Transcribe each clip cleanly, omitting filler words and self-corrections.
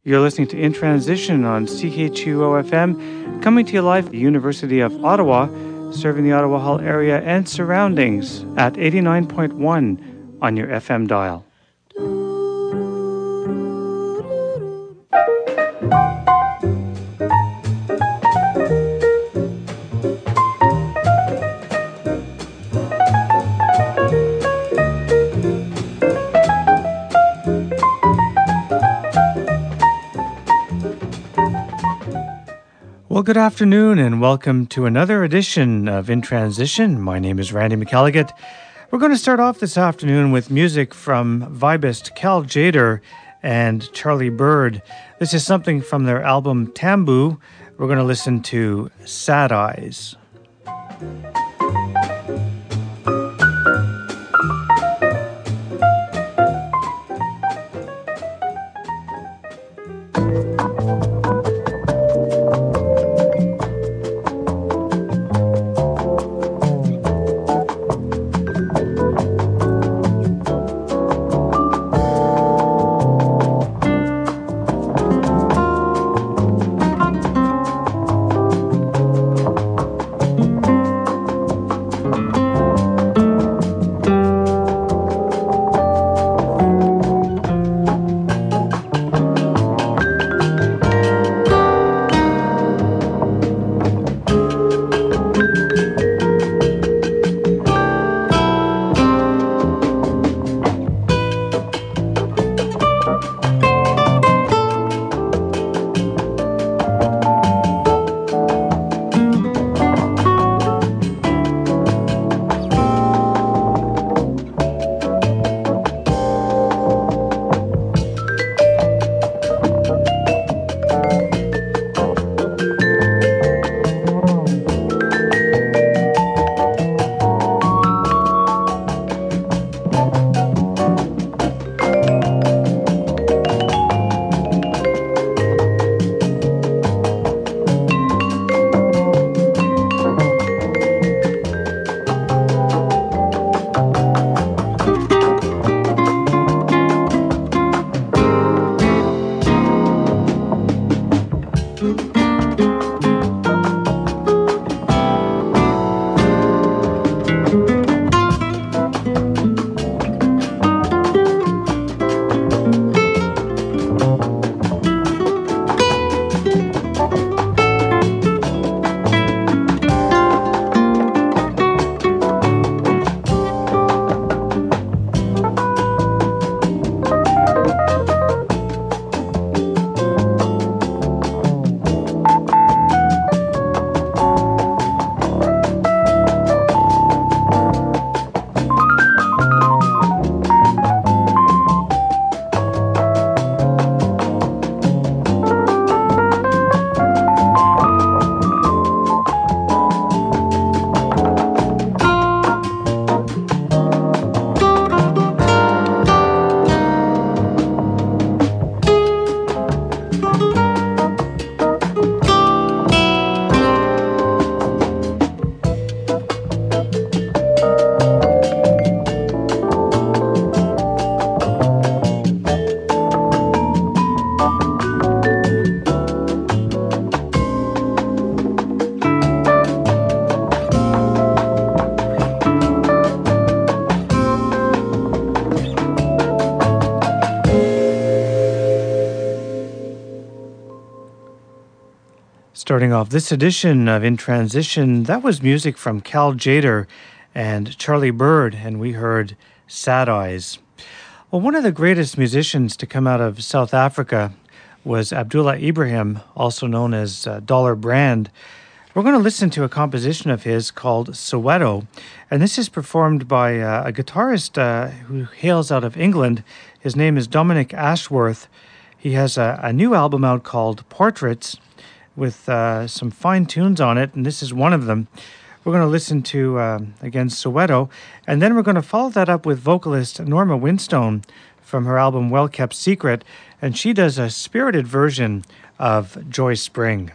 You're listening to In Transition on CHUO FM, coming to you live from the University of Ottawa, serving the Ottawa Hall area and surroundings at 89.1 on your FM dial. Well, good afternoon and welcome to another edition of In Transition. My name is Randy McElligott. We're going to start off this afternoon with music from vibist Cal Tjader and Charlie Bird. This is something from their album Tambu. We're going to listen to Sad Eyes. Starting off this edition of In Transition, that was music from Cal Tjader and Charlie Bird, and we heard Sad Eyes. Well, one of the greatest musicians to come out of South Africa was Abdullah Ibrahim, also known as Dollar Brand. We're going to listen to a composition of his called Soweto, and this is performed by a guitarist who hails out of England. His name is Dominic Ashworth. He has a new album out called Portraits, with some fine tunes on it, and this is one of them. We're going to listen to, again, Soweto, and then we're going to follow that up with vocalist Norma Winstone from her album Well Kept Secret, and she does a spirited version of Joy Spring.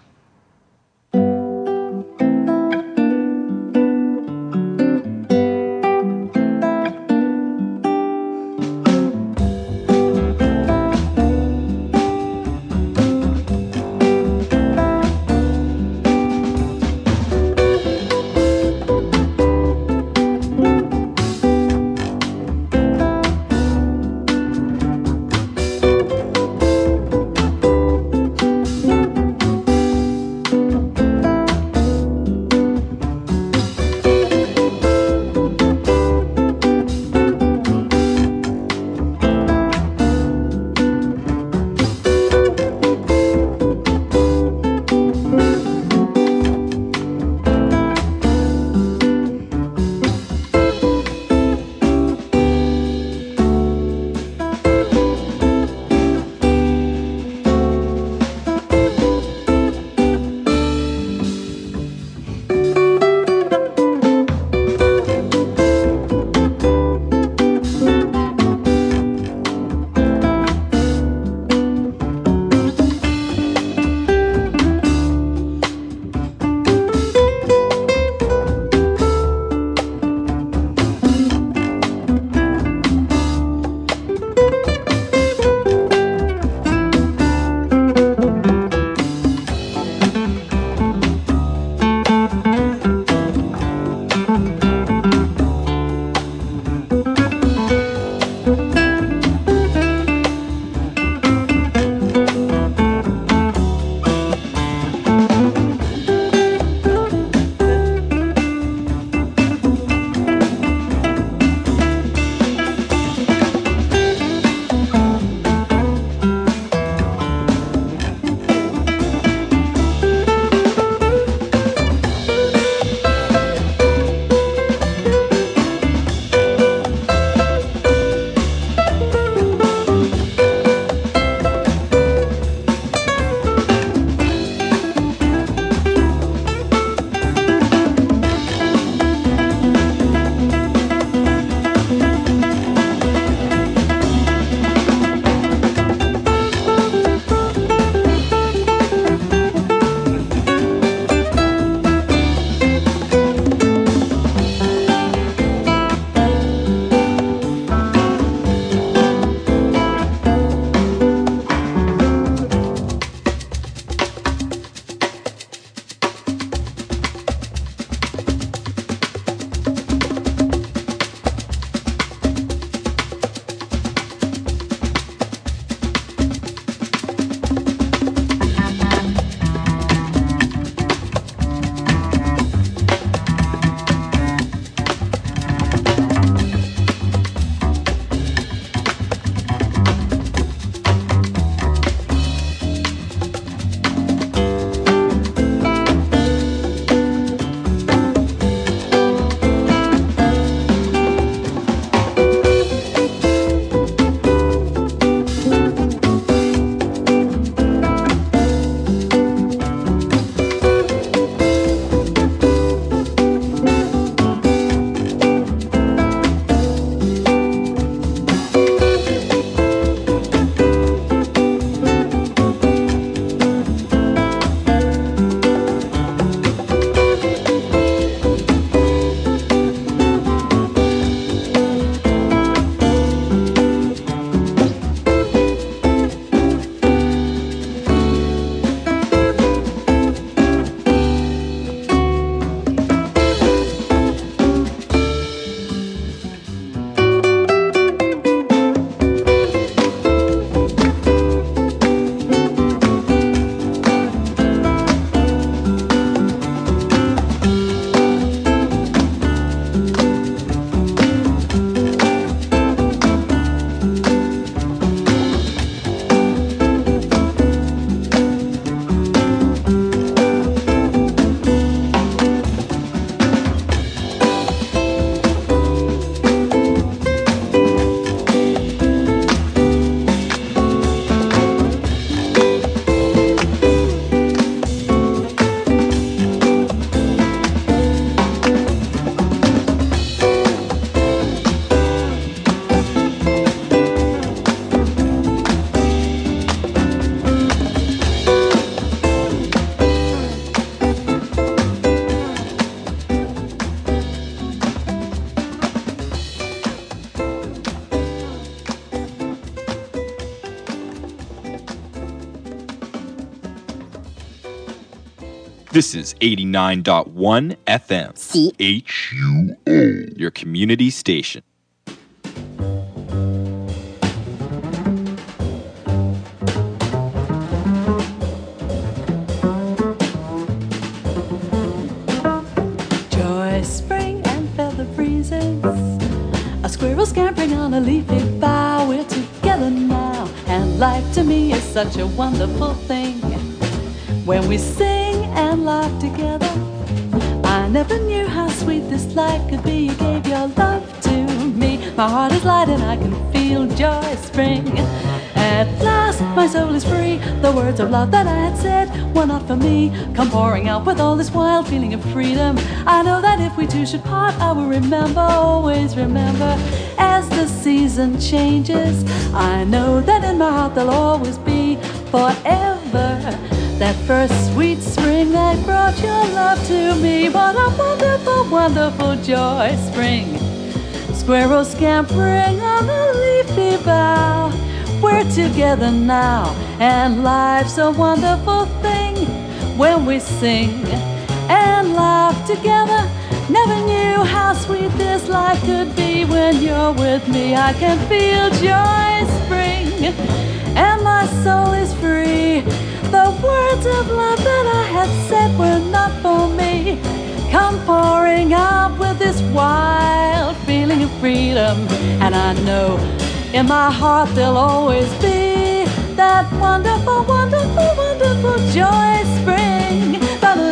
This is 89.1 FM. CHUO, your community station. Joy, spring, and feather breezes. A squirrel scampering on a leafy bough. We're together now, and life to me is such a wonderful thing. When we sing and laugh together, I never knew how sweet this life could be. You gave your love to me. My heart is light and I can feel joy spring. At last my soul is free. The words of love that I had said were not for me come pouring out with all this wild feeling of freedom. I know that if we two should part, I will remember, always remember. As the season changes, I know that in my heart there'll always be forever that first sweet spring that brought your love to me. What a wonderful, wonderful joy spring. Squirrels scampering on a leafy bough. We're together now, and life's a wonderful thing. When we sing and laugh together, never knew how sweet this life could be. When you're with me, I can feel joy spring, and my soul is free. The words of love that I had said were not for me come pouring out with this wild feeling of freedom. And I know in my heart there'll always be that wonderful, wonderful, wonderful joy spring.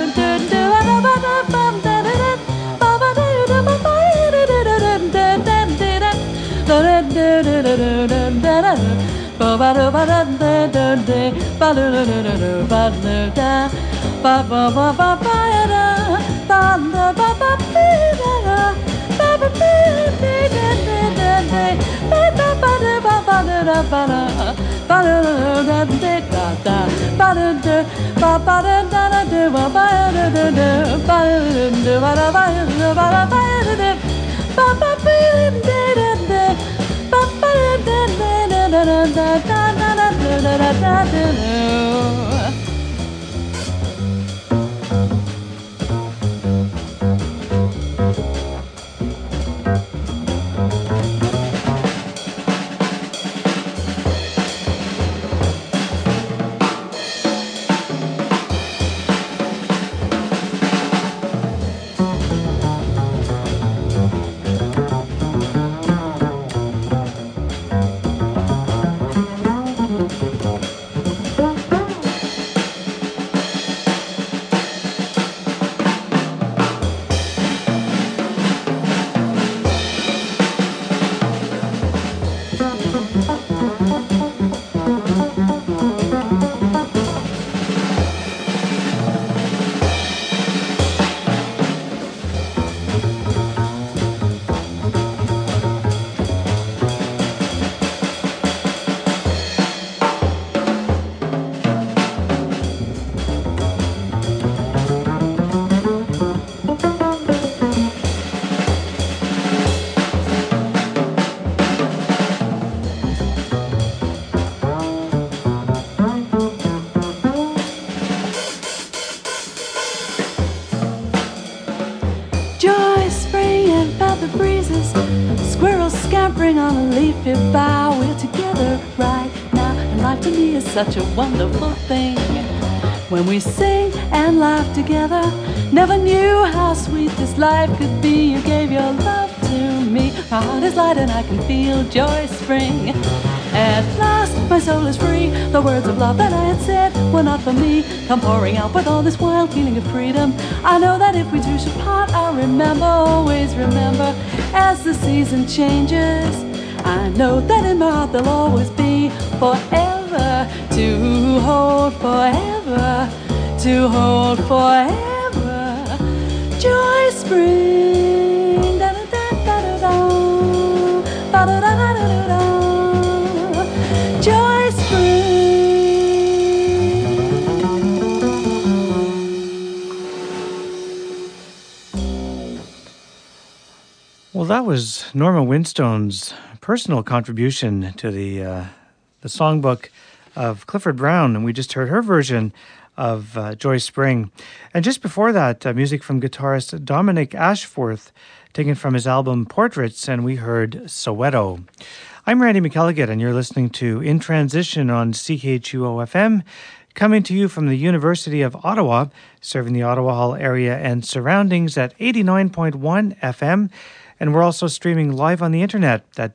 On a leafy bough, we're together right now, and life to me is such a wonderful thing. When we sing and laugh together, never knew how sweet this life could be. You gave your love to me. My heart is light and I can feel joy spring. At last my soul is free. The words of love that I had said were not for me come pouring out with all this wild feeling of freedom. I know that if we two should part, I'll remember, always remember. As the season changes, I know that in my heart there'll always be forever to hold forever, to hold forever. Joy spring, da da da da da da da da da da. Joy spring. Well, that was Norma Winstone's personal contribution to the songbook of Clifford Brown, and we just heard her version of Joy Spring. And just before that, music from guitarist Dominic Ashforth, taken from his album Portraits, and we heard Soweto. I'm Randy McElligott, and you're listening to In Transition on CHUO-FM, coming to you from the University of Ottawa, serving the Ottawa Hall area and surroundings at 89.1 FM. And we're also streaming live on the internet at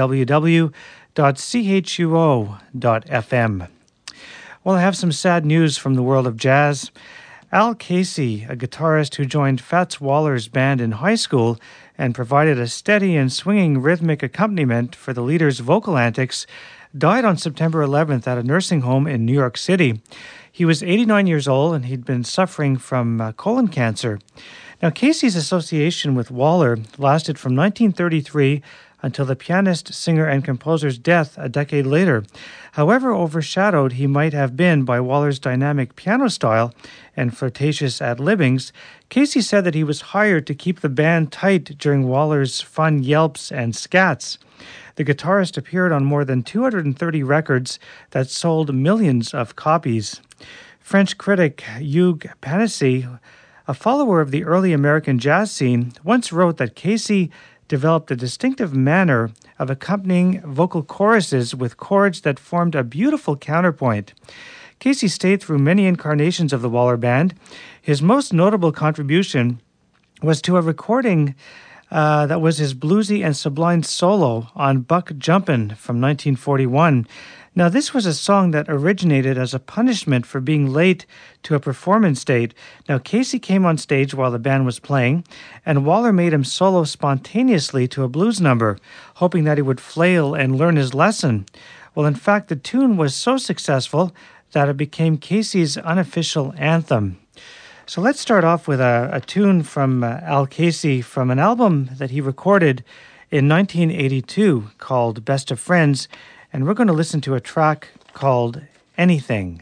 www.chuo.fm. Well, I have some sad news from the world of jazz. Al Casey, a guitarist who joined Fats Waller's band in high school and provided a steady and swinging rhythmic accompaniment for the leader's vocal antics, died on September 11th at a nursing home in New York City. He was 89 years old and he'd been suffering from colon cancer. Now, Casey's association with Waller lasted from 1933 until the pianist, singer, and composer's death a decade later. However overshadowed he might have been by Waller's dynamic piano style and flirtatious ad-libbings, Casey said that he was hired to keep the band tight during Waller's fun yelps and scats. The guitarist appeared on more than 230 records that sold millions of copies. French critic Hugues Panissy, a follower of the early American jazz scene, once wrote that Casey developed a distinctive manner of accompanying vocal choruses with chords that formed a beautiful counterpoint. Casey stayed through many incarnations of the Waller Band. His most notable contribution was to a recording that was his bluesy and sublime solo on Buck Jumpin' from 1941. Now, this was a song that originated as a punishment for being late to a performance date. Now, Casey came on stage while the band was playing, and Waller made him solo spontaneously to a blues number, hoping that he would flail and learn his lesson. Well, in fact, the tune was so successful that it became Casey's unofficial anthem. So let's start off with a tune from Al Casey from an album that he recorded in 1982 called Best of Friends, and we're going to listen to a track called Anything.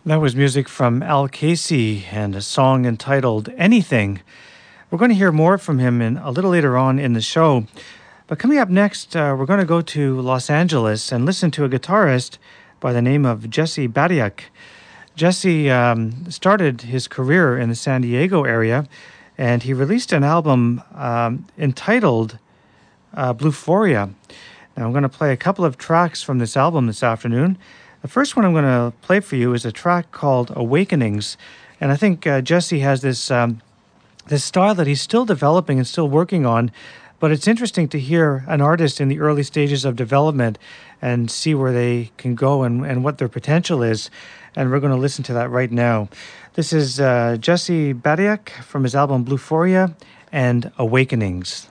That was music from Al Casey and a song entitled Anything. We're going to hear more from him a little later on in the show. But coming up next, we're going to go to Los Angeles and listen to a guitarist by the name of Jesse Badiak. Jesse started his career in the San Diego area, and he released an album entitled Bluephoria. Now, I'm going to play a couple of tracks from this album this afternoon. The first one I'm going to play for you is a track called Awakenings, and I think Jesse has this style that he's still developing and still working on, but it's interesting to hear an artist in the early stages of development and see where they can go and what their potential is, and we're going to listen to that right now. This is Jesse Badiak from his album Bluephoria and Awakenings.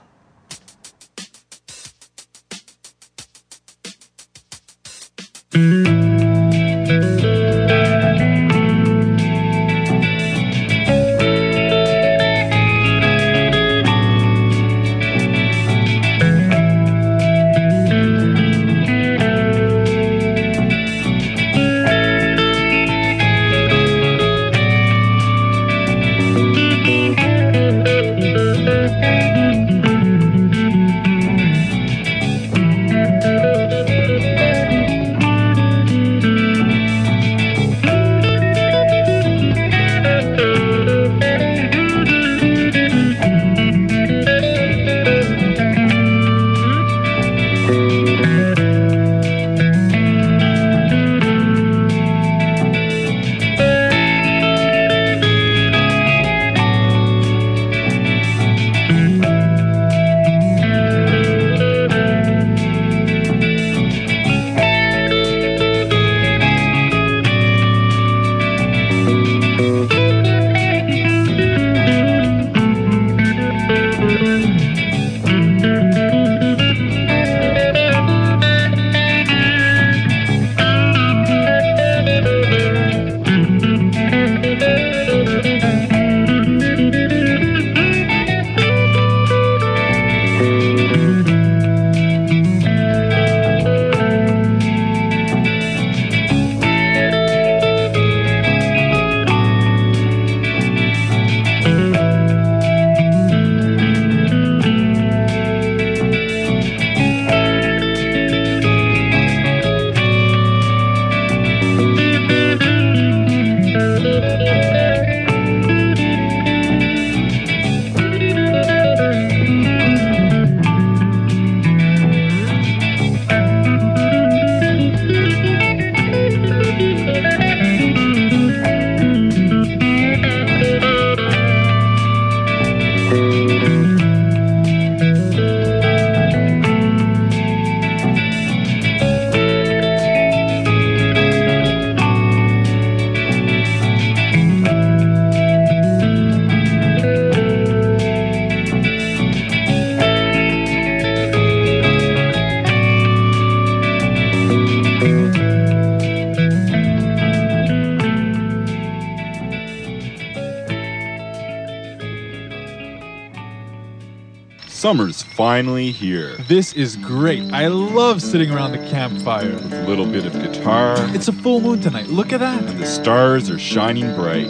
Summer's finally here. This is great. I love sitting around the campfire. With a little bit of guitar. It's a full moon tonight. Look at that. And the stars are shining bright.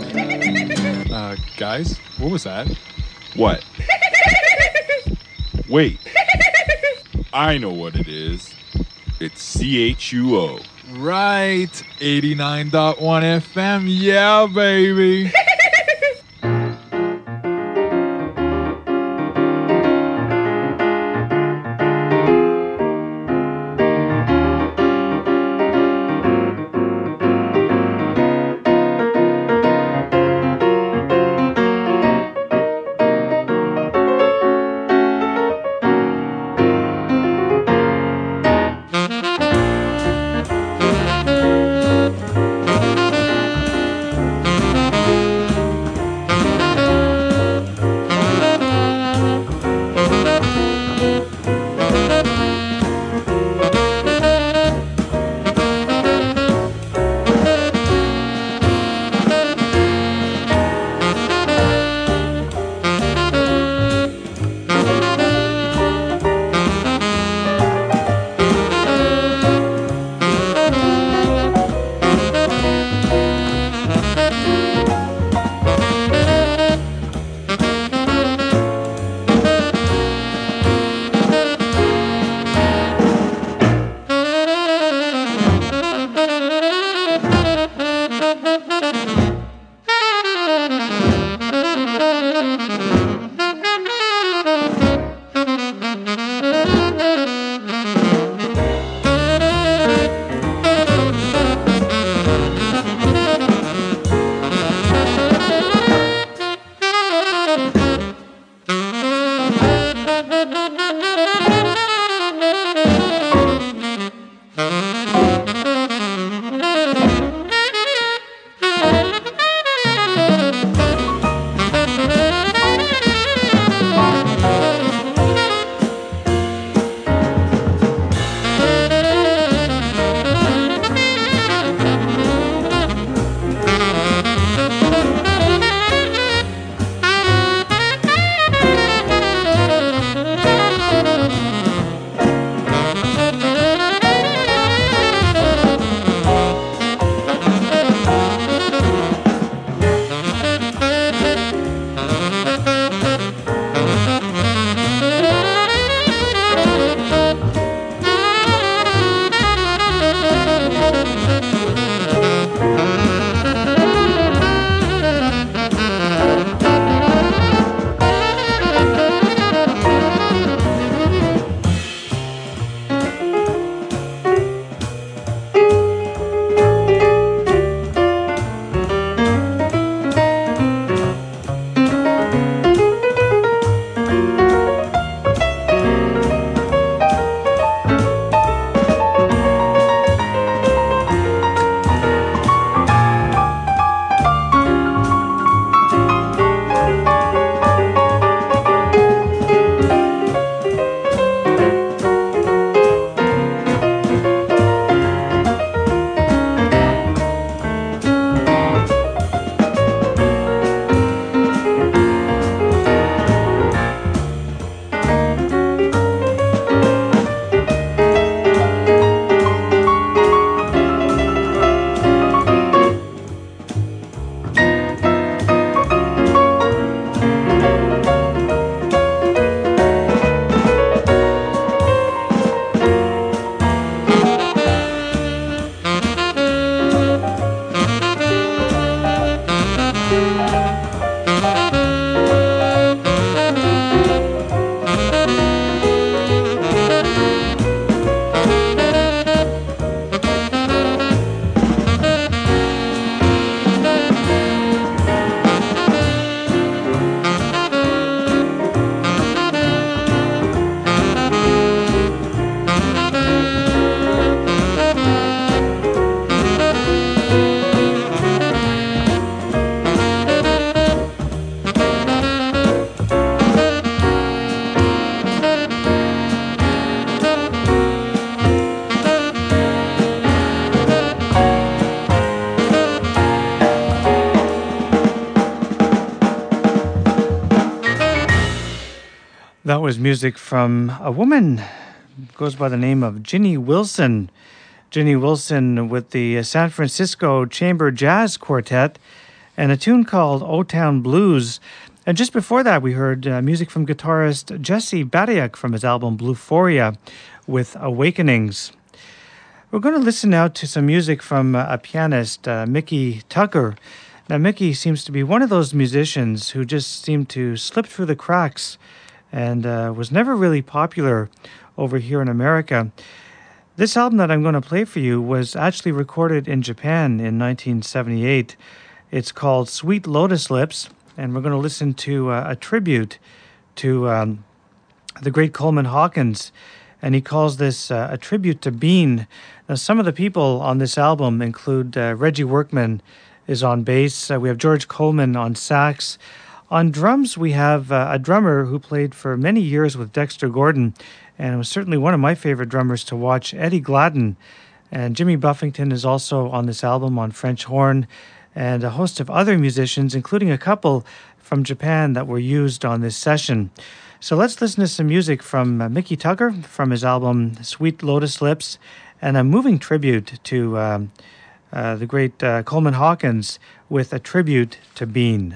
Guys, what was that? What? Wait. I know what it is. It's CHUO. Right. 89.1 FM. Yeah, baby. That was music from a woman who goes by the name of Ginny Wilson. Ginny Wilson with the San Francisco Chamber Jazz Quartet and a tune called O-Town Blues. And just before that, we heard music from guitarist Jesse Badiak from his album Bluephoria with Awakenings. We're going to listen now to some music from a pianist, Mickey Tucker. Now, Mickey seems to be one of those musicians who just seemed to slip through the cracks and was never really popular over here in America. This album that I'm going to play for you was actually recorded in Japan in 1978. It's called Sweet Lotus Lips, and we're going to listen to a tribute to the great Coleman Hawkins, and he calls this a tribute to Bean. Now, some of the people on this album include Reggie Workman is on bass. We have George Coleman on sax. On drums, we have a drummer who played for many years with Dexter Gordon, and was certainly one of my favorite drummers to watch, Eddie Gladden. And Jimmy Buffington is also on this album on French horn, and a host of other musicians, including a couple from Japan that were used on this session. So let's listen to some music from Mickey Tucker from his album Sweet Lotus Lips, and a moving tribute to the great Coleman Hawkins with a tribute to Bean.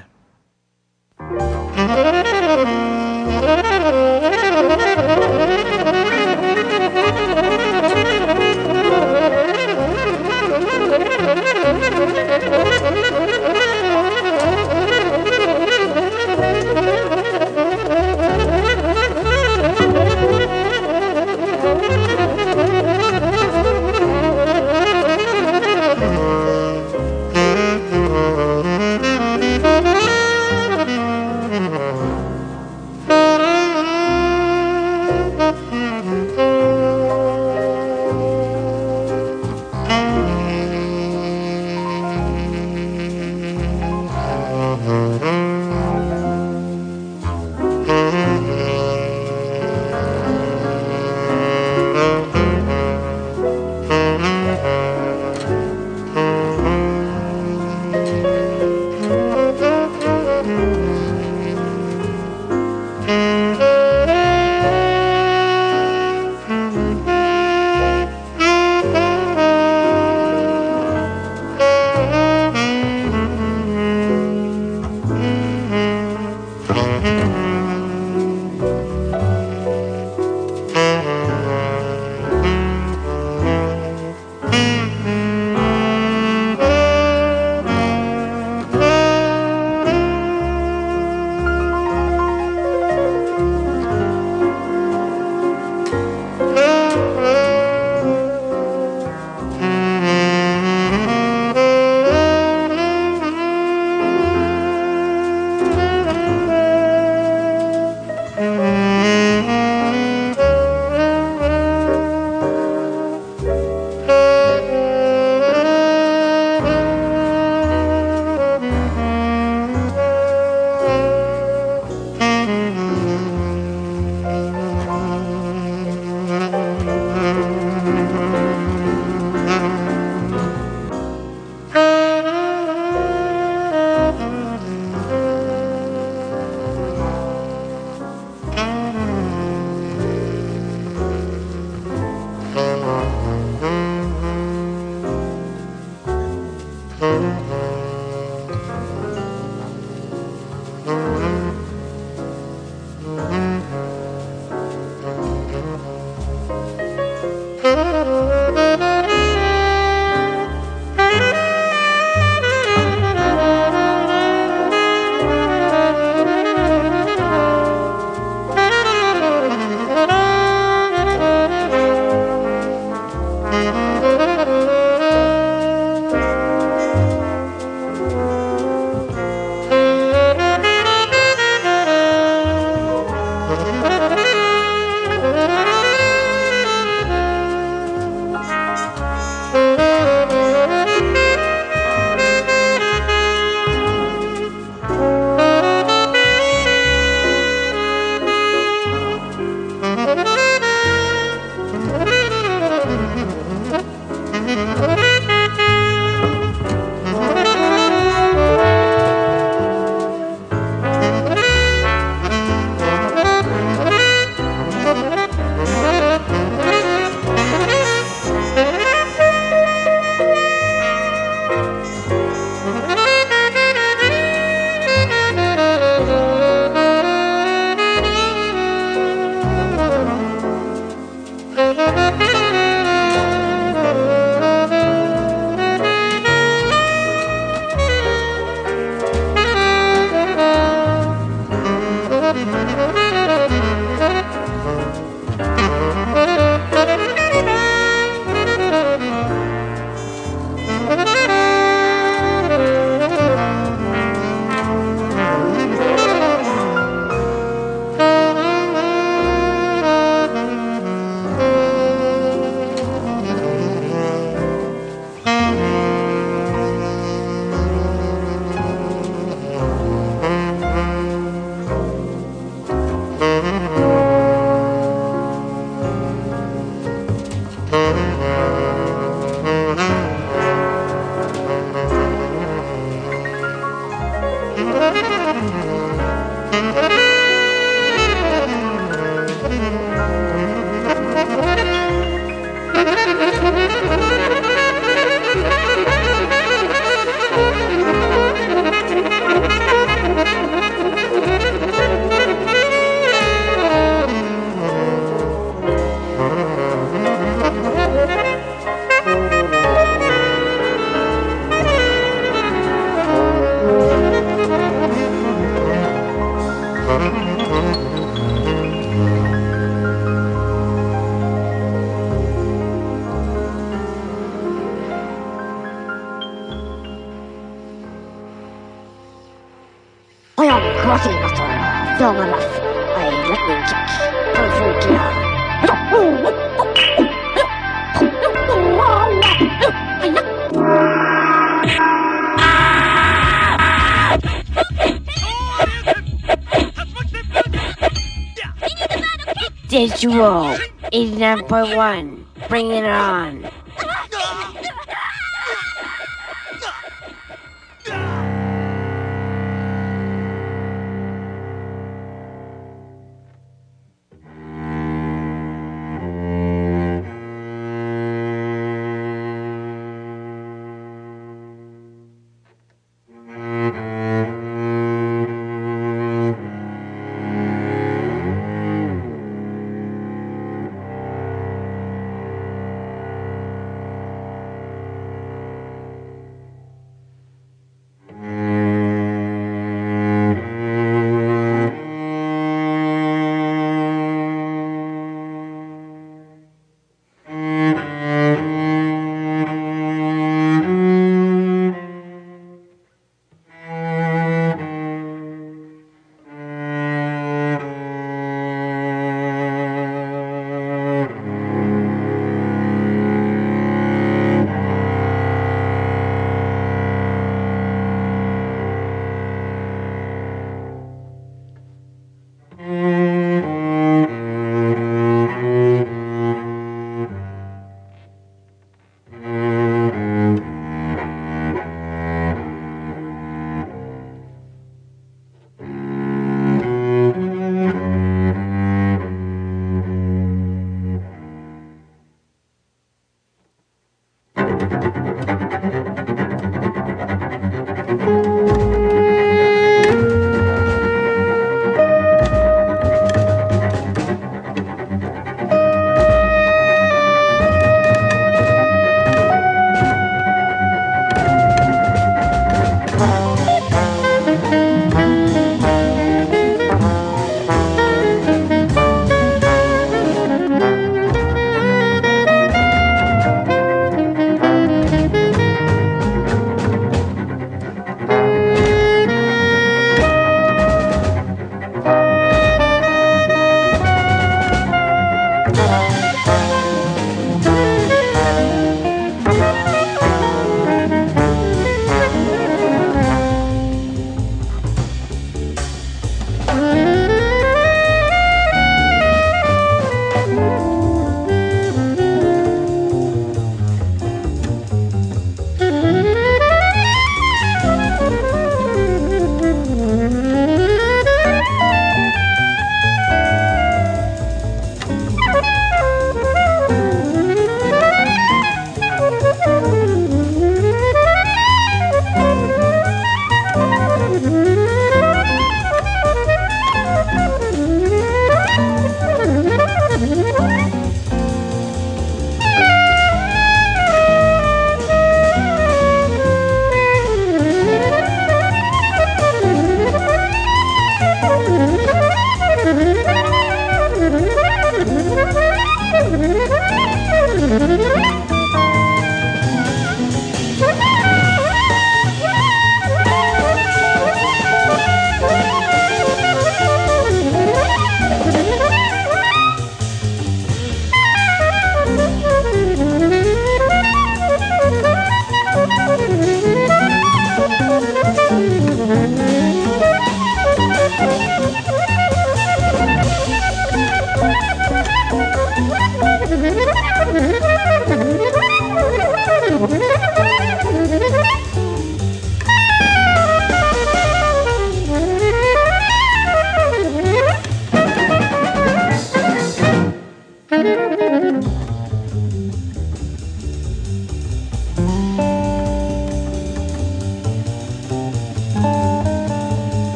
I am Karate Master Belmalaf. I lightning kick. Kung Fu Kia. Digital 89.1. Bring it on.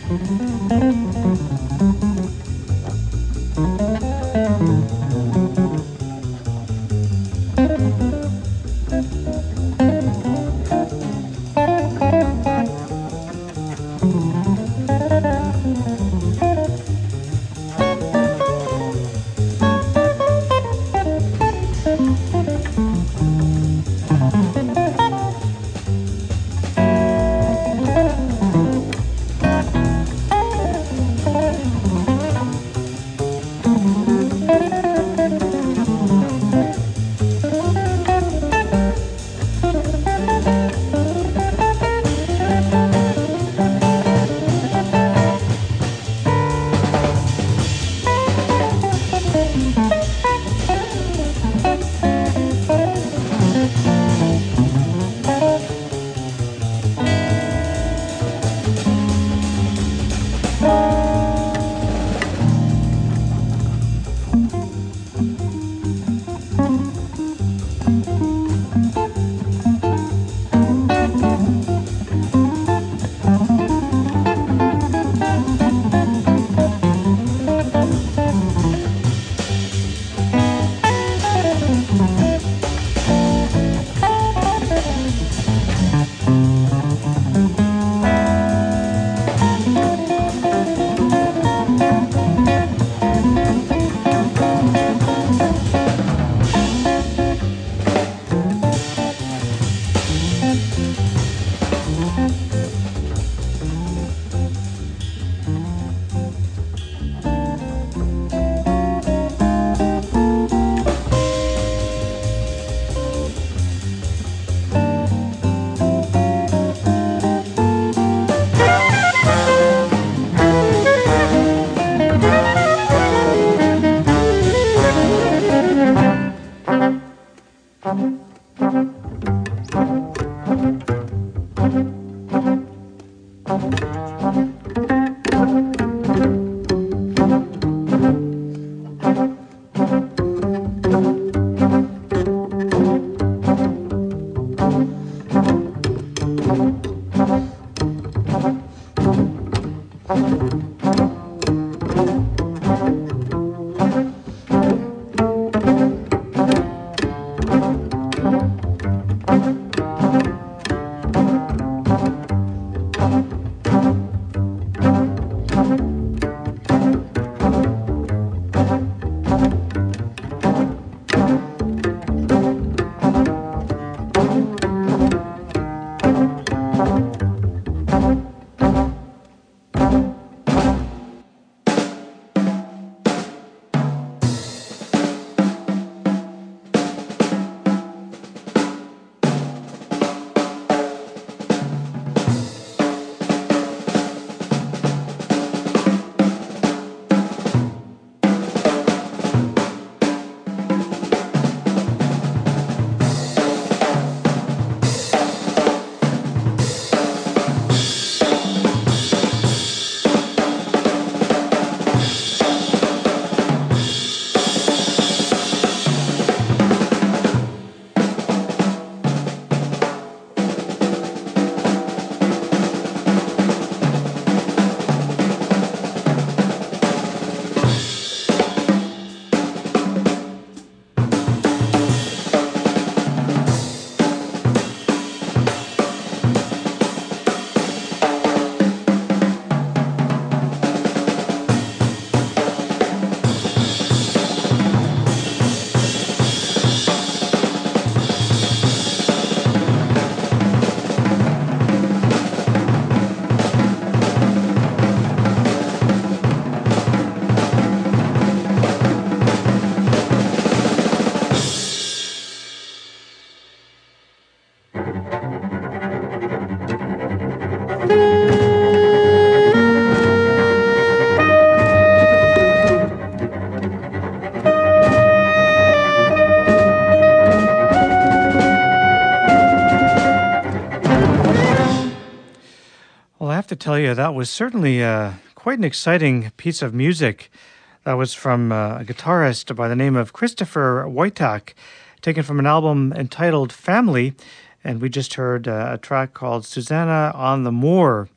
have to tell you, that was certainly quite an exciting piece of music. That was from a guitarist by the name of Christopher Wojtak, taken from an album entitled Family, and we just heard a track called Susanna on the Moor.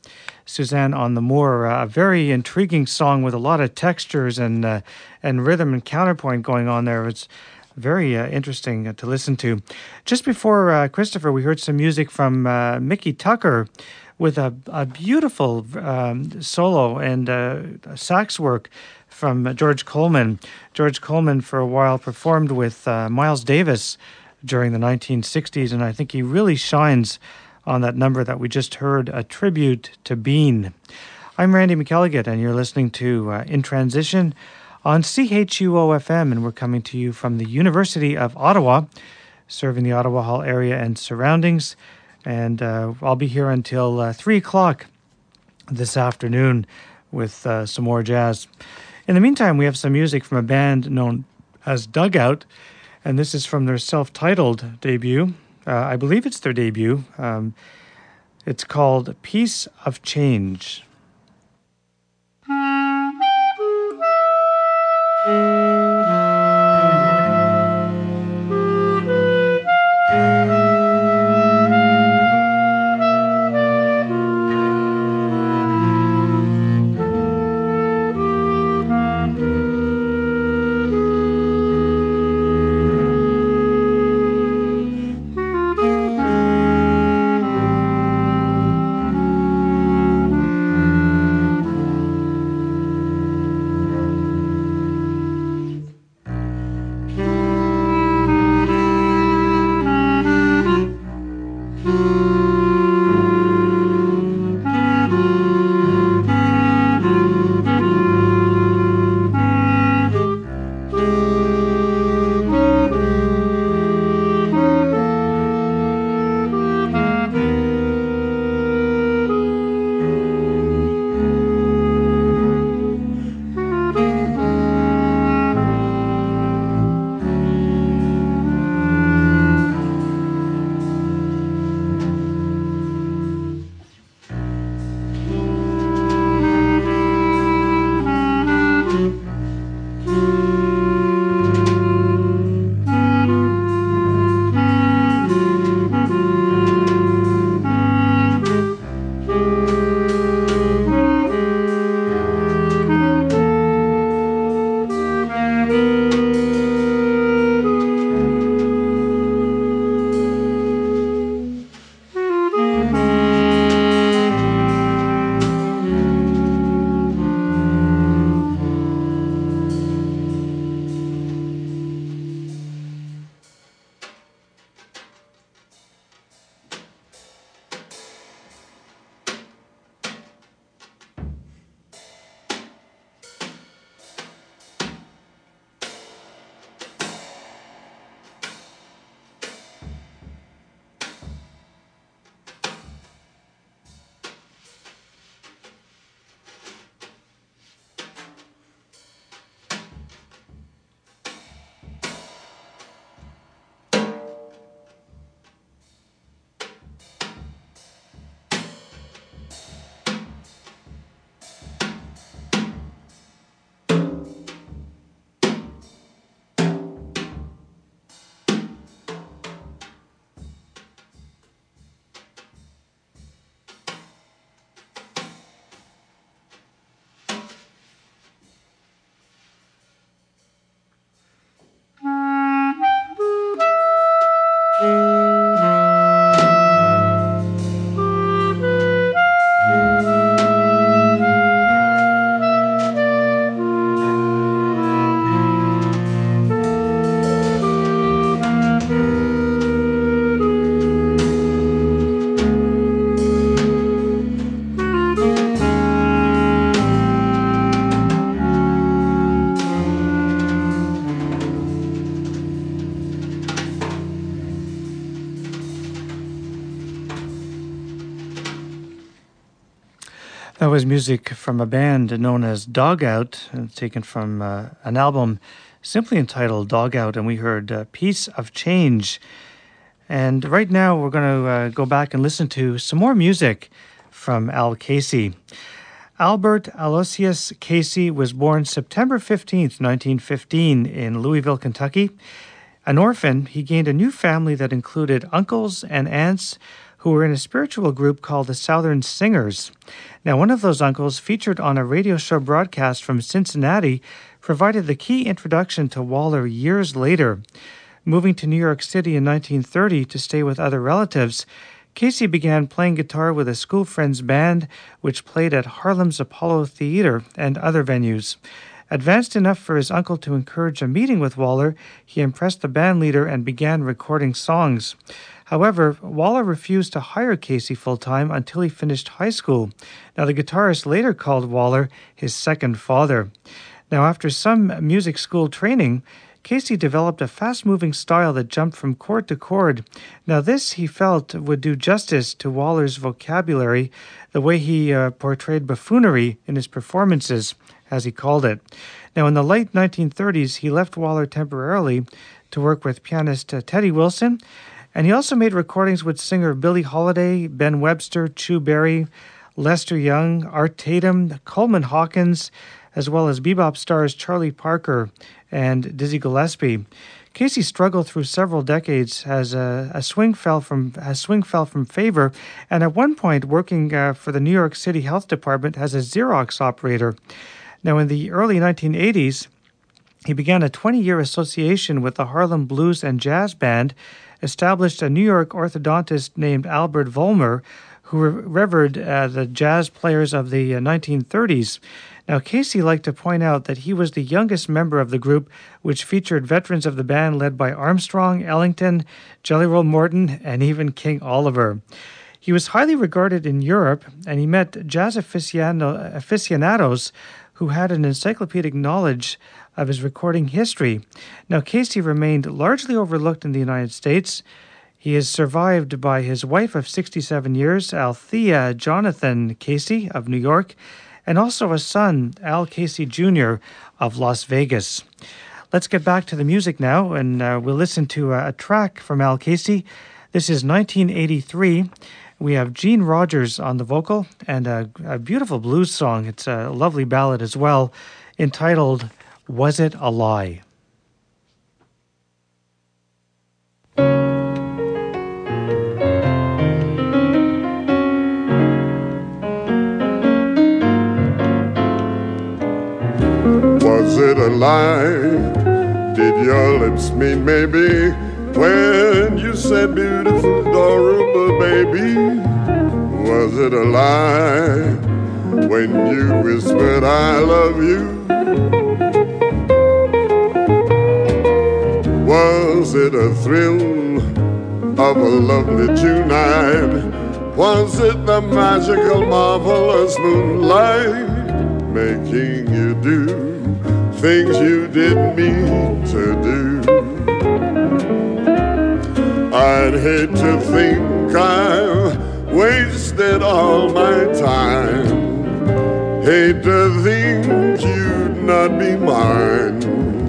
Suzanne on the Moor, a very intriguing song with a lot of textures and rhythm and counterpoint going on there. It's very interesting to listen to. Just before Christopher, we heard some music from Mickey Tucker with a beautiful solo and sax work from George Coleman. George Coleman, for a while, performed with Miles Davis during the 1960s, and I think he really shines on that number that we just heard, A Tribute to Bean. I'm Randy McElligott, and you're listening to In Transition on CHUO-FM, and we're coming to you from the University of Ottawa, serving the Ottawa Hall area and surroundings. And I'll be here until 3 o'clock this afternoon with some more jazz. In the meantime, we have some music from a band known as Dugout, and this is from their self-titled debut. I believe it's their debut. It's called Piece of Change. That was music from a band known as Dugout, taken from an album simply entitled Dugout, and we heard Piece of Change. And right now we're going to go back and listen to some more music from Al Casey. Albert Aloysius Casey was born September 15th, 1915 in Louisville, Kentucky. An orphan, he gained a new family that included uncles and aunts who were in a spiritual group called the Southern Singers. Now, one of those uncles, featured on a radio show broadcast from Cincinnati, provided the key introduction to Waller years later. Moving to New York City in 1930 to stay with other relatives, Casey began playing guitar with a school friend's band, which played at Harlem's Apollo Theater and other venues. Advanced enough for his uncle to encourage a meeting with Waller, he impressed the band leader and began recording songs. However, Waller refused to hire Casey full-time until he finished high school. Now, the guitarist later called Waller his second father. Now, after some music school training, Casey developed a fast-moving style that jumped from chord to chord. Now, this, he felt, would do justice to Waller's vocabulary, the way he portrayed buffoonery in his performances, as he called it. Now, in the late 1930s, he left Waller temporarily to work with pianist Teddy Wilson, and he also made recordings with singer Billie Holiday, Ben Webster, Chu Berry, Lester Young, Art Tatum, Coleman Hawkins, as well as bebop stars Charlie Parker and Dizzy Gillespie. Casey struggled through several decades as swing fell from favor, and at one point working for the New York City Health Department as a Xerox operator. Now, in the early 1980s, he began a 20-year association with the Harlem Blues and Jazz Band, established a New York orthodontist named Albert Vollmer, who revered the jazz players of the 1930s. Now, Casey liked to point out that he was the youngest member of the group, which featured veterans of the band led by Armstrong, Ellington, Jelly Roll Morton, and even King Oliver. He was highly regarded in Europe, and he met jazz aficionados who had an encyclopedic knowledge of his recording history. Now, Casey remained largely overlooked in the United States. He is survived by his wife of 67 years, Althea Jonathan Casey of New York, and also a son, Al Casey Jr. of Las Vegas. Let's get back to the music now, and we'll listen to a track from Al Casey. This is 1983. We have Gene Rogers on the vocal and a beautiful blues song. It's a lovely ballad as well, entitled Was It a Lie? Was it a lie? Did your lips mean maybe when you said beautiful, adorable baby? Was it a lie when you whispered I love you? Was it a thrill of a lovely June night? Was it the magical, marvelous moonlight making you do things you didn't mean to do? I'd hate to think I've wasted all my time. Hate to think you'd not be mine.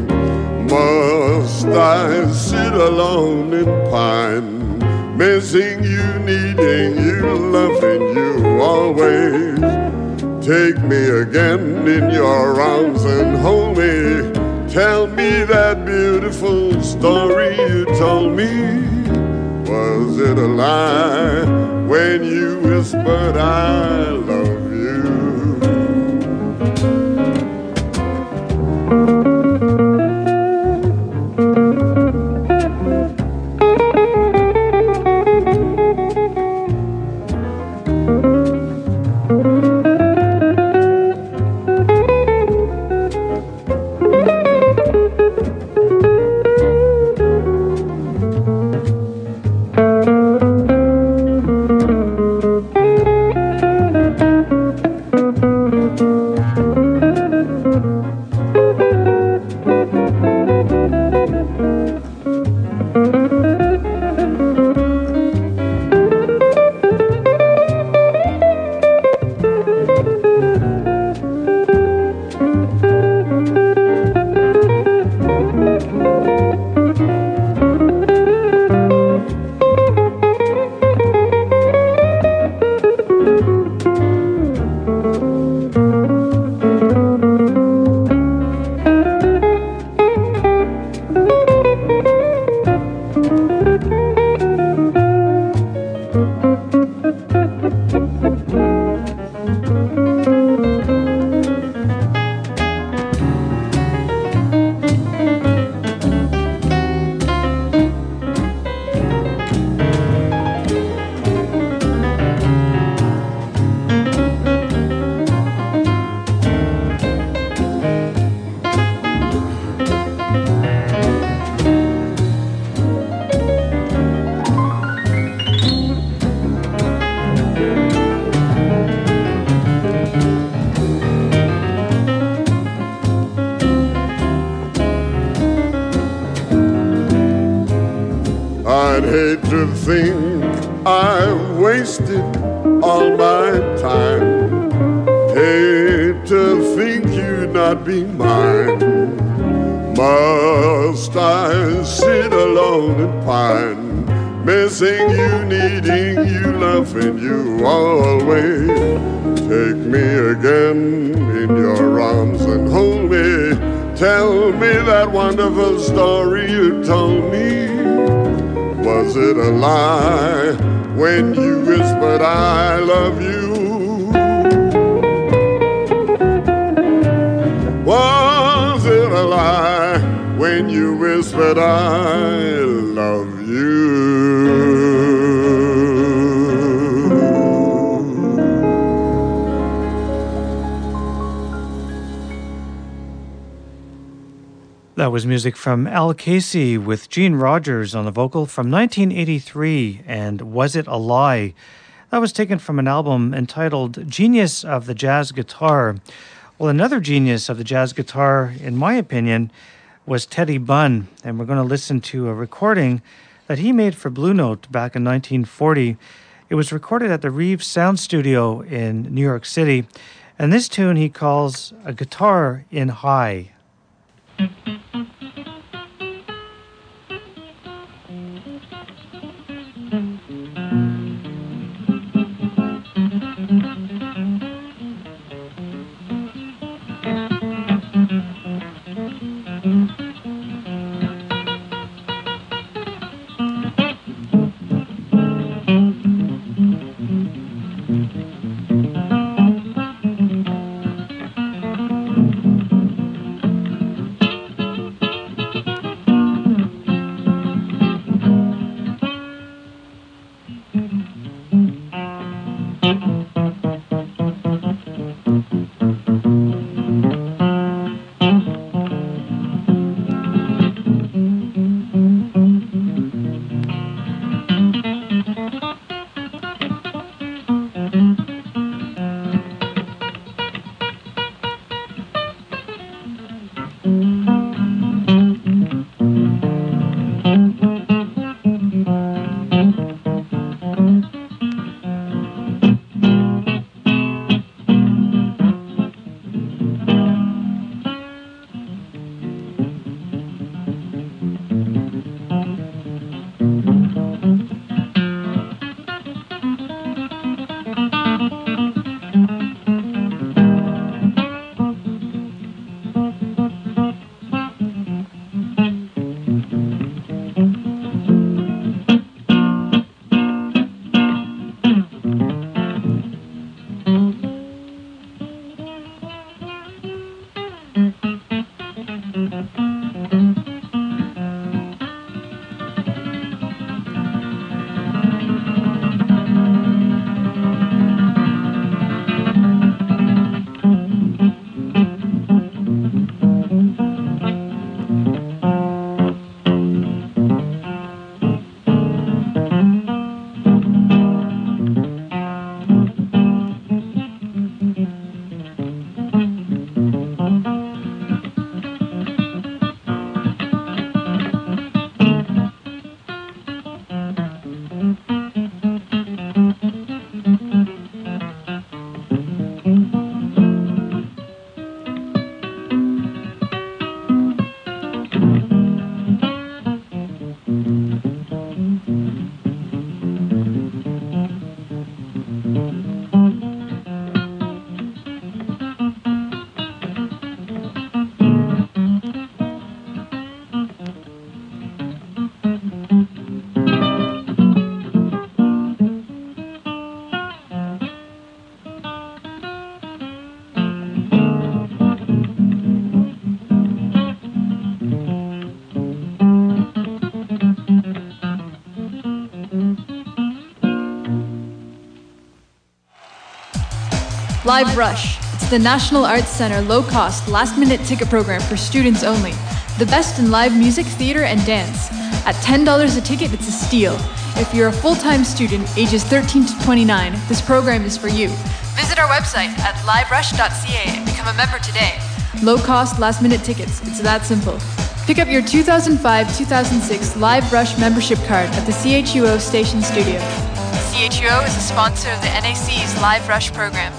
Must I sit alone and pine, missing you, needing you, loving you always? Take me again in your arms and hold me. Tell me that beautiful story you told me. Was it a lie when you whispered I love you? to think I've wasted all my time. Hate to think you'd not be mine. Must I sit alone and pine, missing you, needing you, loving you always? Take me again in your arms and hold me. Tell me that wonderful story you told me. Was it a lie when you whispered I love you? Was it a lie when you whispered I love you? That was music from Al Casey with Gene Rogers on the vocal from 1983, and Was It a Lie? That was taken from an album entitled Genius of the Jazz Guitar. Well, another genius of the jazz guitar, in my opinion, was Teddy Bunn, and we're going to listen to a recording that he made for Blue Note back in 1940. It was recorded at the Reeves Sound Studio in New York City, and this tune he calls A Guitar in High. Live Rush. It's the National Arts Center low-cost, last-minute ticket program for students only. The best in live music, theater, and dance. At $10 a ticket, it's a steal. If you're a full-time student, ages 13 to 29, this program is for you. Visit our website at liverush.ca and become a member today. Low-cost, last-minute tickets. It's that simple. Pick up your 2005-2006 Live Rush membership card at the CHUO Station Studio. CHUO is a sponsor of the NAC's Live Rush program.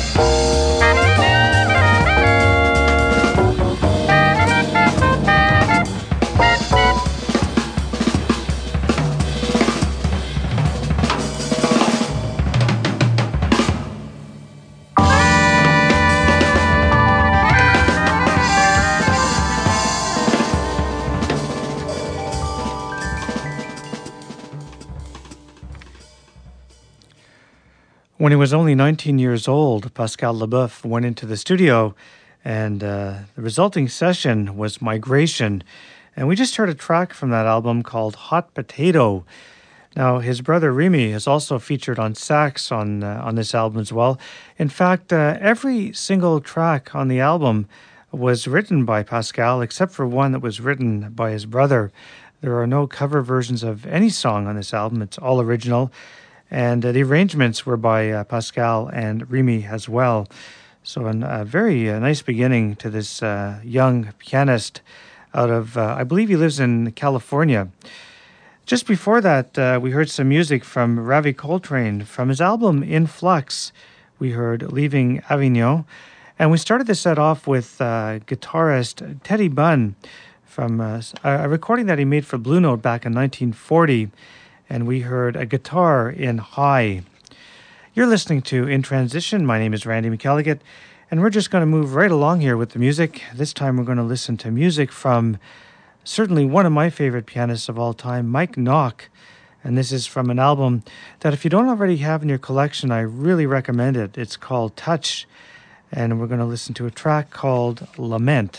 When he was only 19 years old, Pascal Leboeuf went into the studio, and the resulting session was Migration. And we just heard a track from that album called Hot Potato. Now, his brother Remy is also featured on sax on this album as well. In fact, every single track on the album was written by Pascal, except for one that was written by his brother. There are no cover versions of any song on this album. It's all original. And the arrangements were by Pascal and Remy as well. So a very nice beginning to this young pianist out of, I believe he lives in California. Just before that, we heard some music from Ravi Coltrane. From his album In Flux, we heard Leaving Avignon. And we started the set off with guitarist Teddy Bunn from a recording that he made for Blue Note back in 1940. And we heard a guitar in High. You're listening to In Transition. My name is Randy McElligott, and we're just going to move right along here with the music. This time we're going to listen to music from certainly one of my favorite pianists of all time, Mike Nock. And this is from an album that if you don't already have in your collection, I really recommend it. It's called Touch, and we're going to listen to a track called Lament.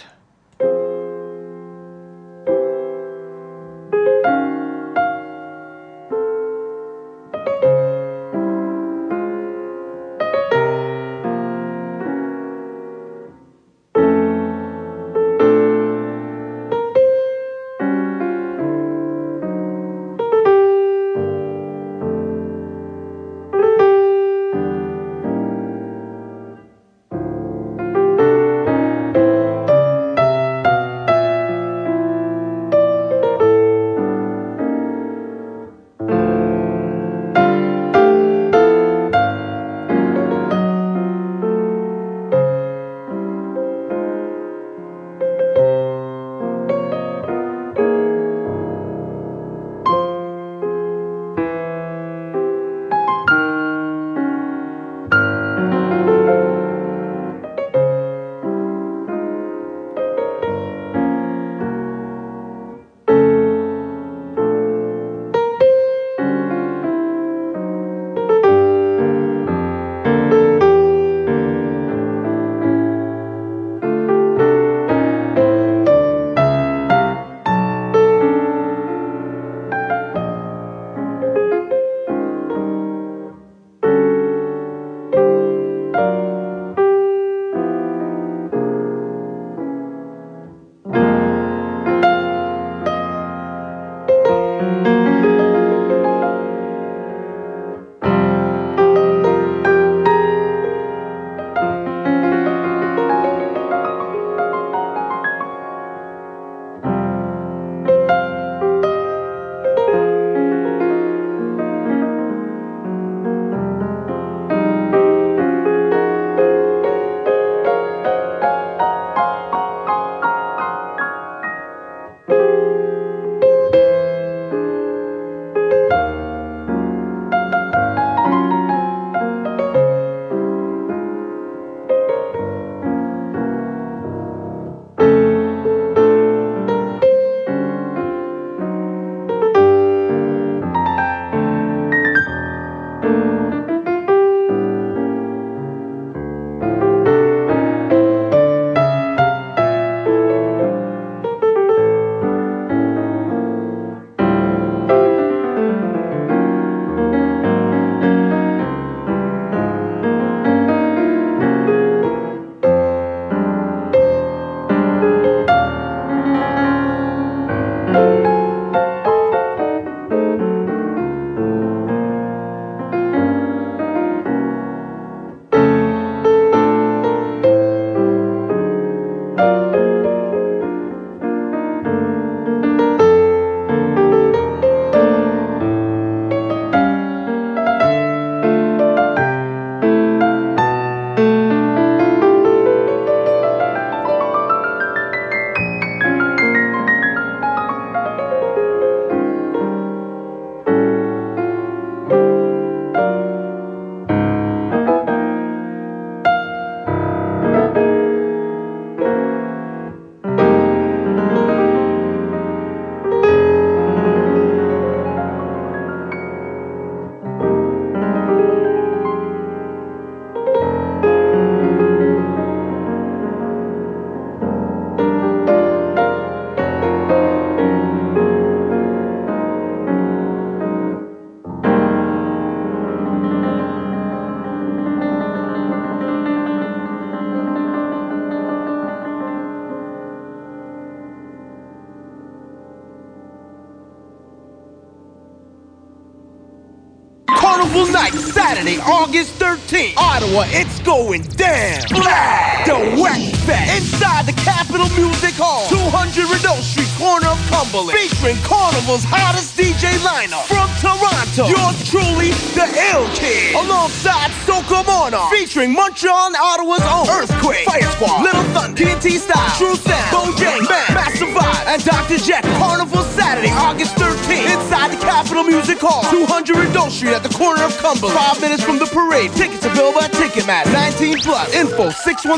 tonight, Saturday, August 13th. Ottawa, it's going down. Black, the Wax Fest, inside the Capitol Music Hall, 200 Rideau Street, corner of Cumberland, featuring Carnival's hottest DJ lineup. From Toronto, yours truly, the Ill Kid, alongside Soca Monarch, featuring Montreal and Ottawa's own Earthquake, Fire Squad, Little Thunder, TNT Style, True Sound, Bojang, Man, Massive Vibe, and Dr. Jekyll. Carnival Saturday, August 13th, inside the Capitol Music Hall, 200 Rideau Street at the corner of Cumberland. 5 minutes from the parade. Tickets available at Ticketmaster. 19 plus. Info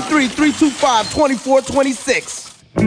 613-325-2426.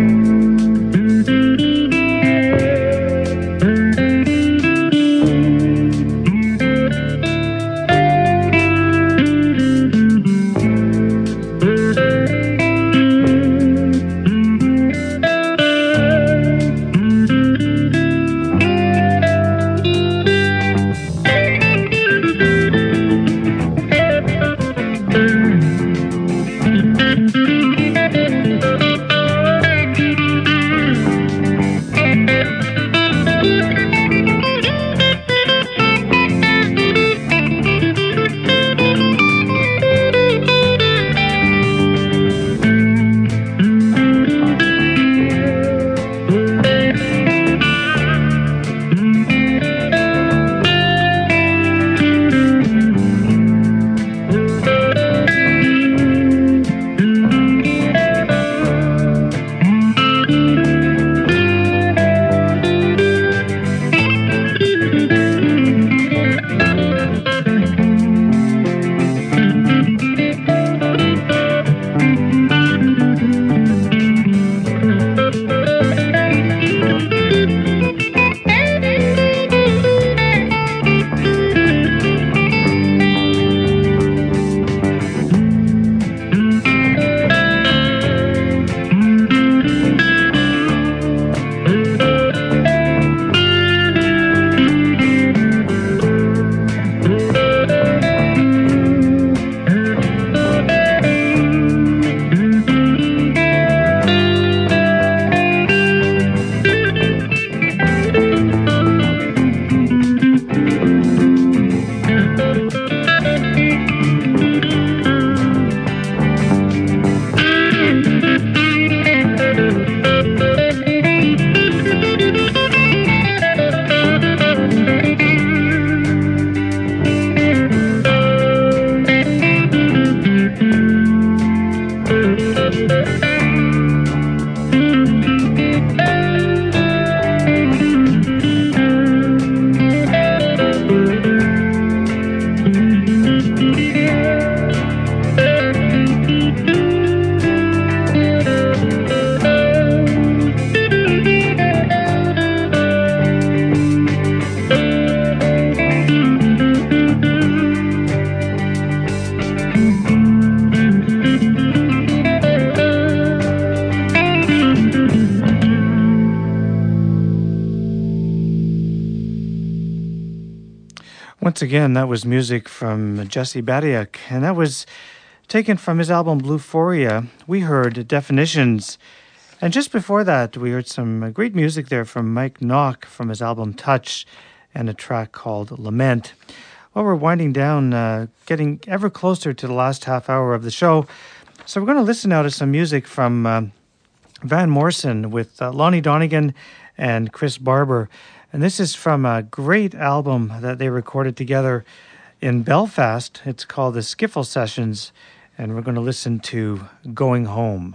Once again, that was music from Jesse Badiak, and that was taken from his album Bluephoria. We heard Definitions, and just before that, we heard some great music there from Mike Knock from his album Touch, and a track called Lament. Well, we're winding down, getting ever closer to the last half hour of the show, so we're going to listen now to some music from Van Morrison with Lonnie Donegan and Chris Barber. And this is from a great album that they recorded together in Belfast. It's called the Skiffle Sessions, and we're going to listen to Going Home.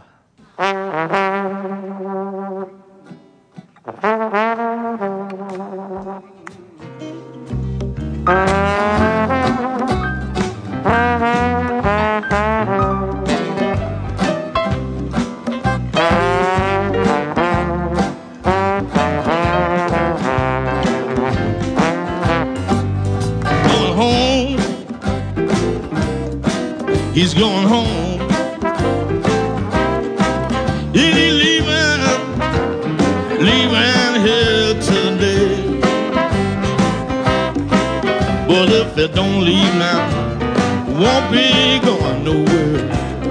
He's going home. He's leaving here today. But if it don't leave now, won't be going nowhere.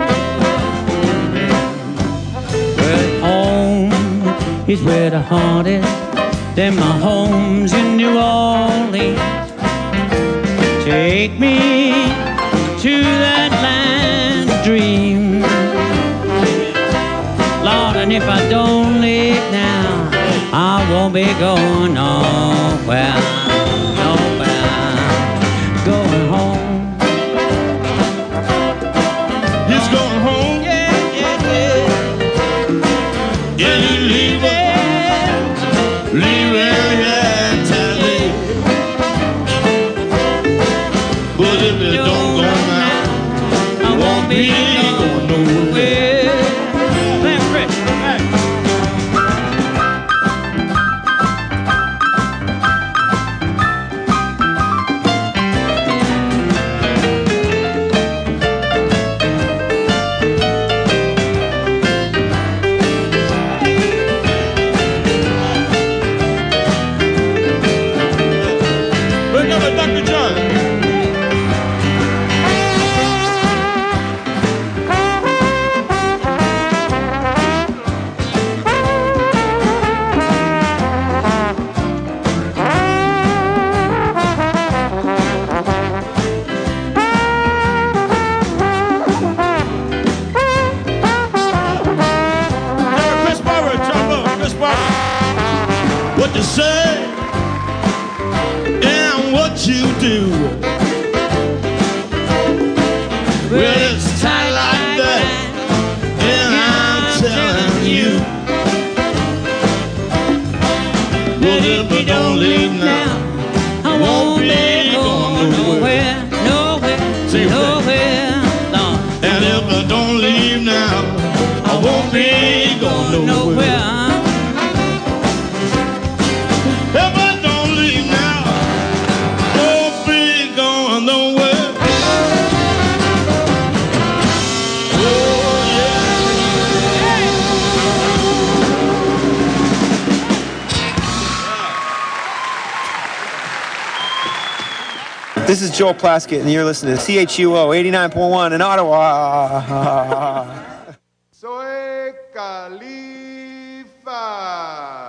Well, home is where the heart is. Then my home's in New Orleans. Take me to that land of dreams, Lord, and if I don't leave now, I won't be going nowhere, nowhere, going home. He's going home. Yeah, yeah, yeah. Yeah, you leave it. Leave it, yeah, tell it. But if it don't go now, I won't be going nowhere. What you say and what you do. Well, it's tight like that, and I'm telling you. Well, if we don't leave now, I won't be going nowhere, nowhere, nowhere, Lord. And if I don't leave now, I won't be going nowhere. This is Joel Plaskett, and you're listening to CHUO 89.1 in Ottawa. Soy Califa.